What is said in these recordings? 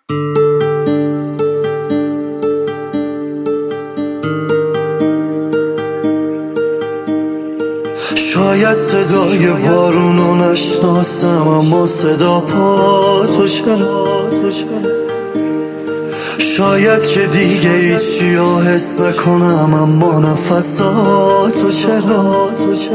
شاید صدای بارونو نشناسم، اما صدا پا تو چرا؟ شاید که دیگه هیچی رو حس نکنم، اما نفساتو چرا؟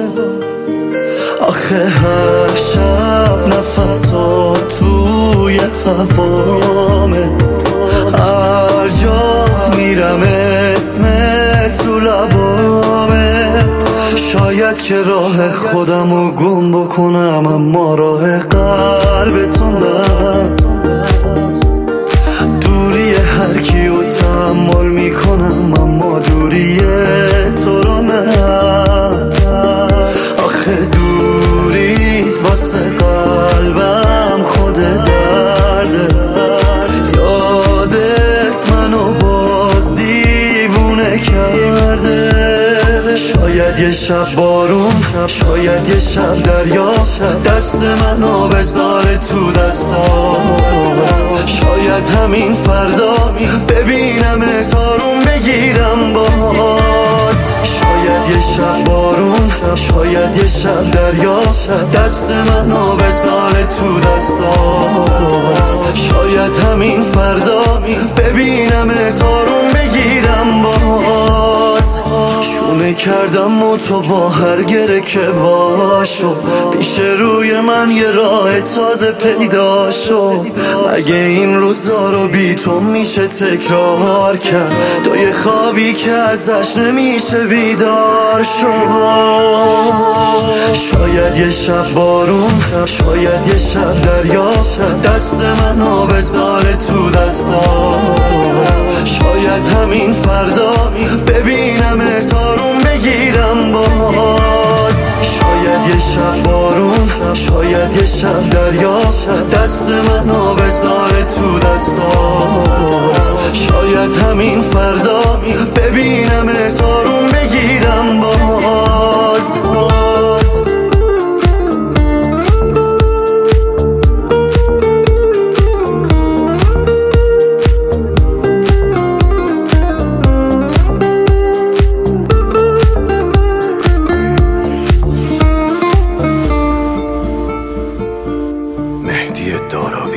آخه هر شب نفسات توی هوامه، هر جا میرم اسمت تو لبامه. شاید که راه خودمو گم بکنم، اما راه قلبتو نه. دوری هر کیو تحمل میکنم، اما دوری تو رو نه. آخه دوریت واسه قلبم خود درده، یادت منو باز دیوونه کرده. شاید یه شب بارون، شاید یه شب دریا، دست منو بذاره تو دستات. شاید همین فردا ببینم تارون بگیرم باز. شاید یه شب بارون، شاید یه شب دریا، دست منو بذاره تو دستات. شاید همین فردا ببینم تارون بگیرم باز. شونه کردم و تو با هر گره که واشو، پیش روی من یه راه تازه پیدا شد. مگه این روزا رو بی تو میشه تکرار کرد؟ تو یه خوابی که ازش نمیشه بیدار شد. شاید یه شب بارون، شاید یه شب دریا، دست منو بذاره تو دستات. شاید همین فردا ببینم تارون بگیرم باز. شاید یه شب بارون، شاید یه شب دریا، دست منو بذاره تو دستات. شاید همین فردا ببینم تارون بگیرم باز. مهدی دارا